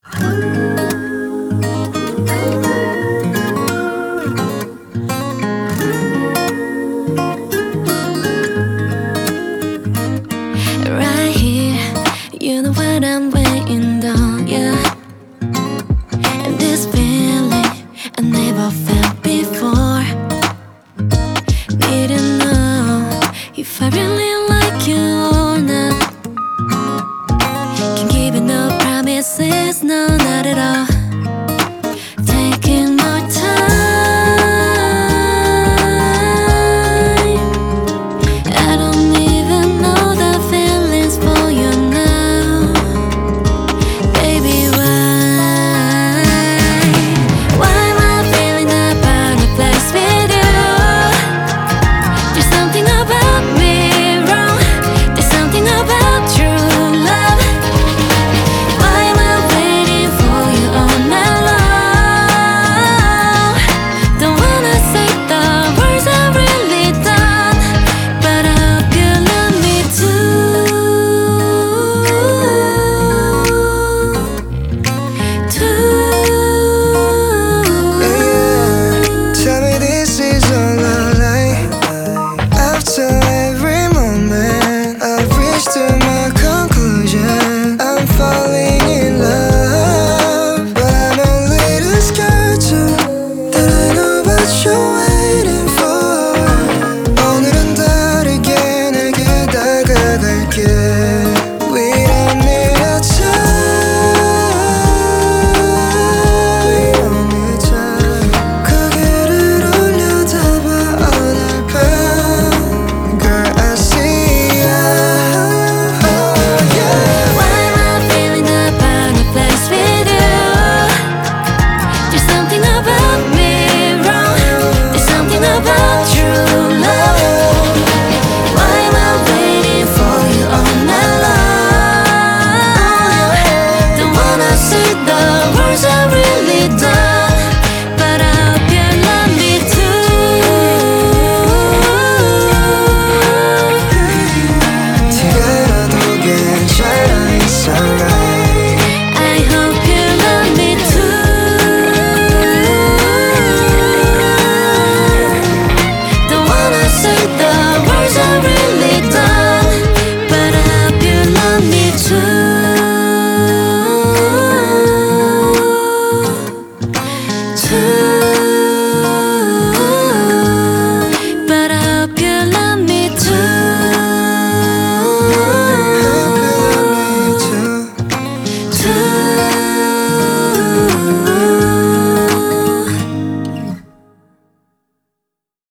Right here, you know what I'm waiting on, yeah. And this feeling I never felt before. Need to know if I really like you or not. Can't give you no promises, no, not at all.